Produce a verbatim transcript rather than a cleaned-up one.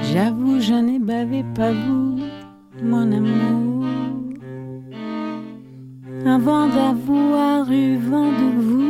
J'avoue, je n'ai bavé pas vous, mon amour, avant d'avoir eu vent de vous.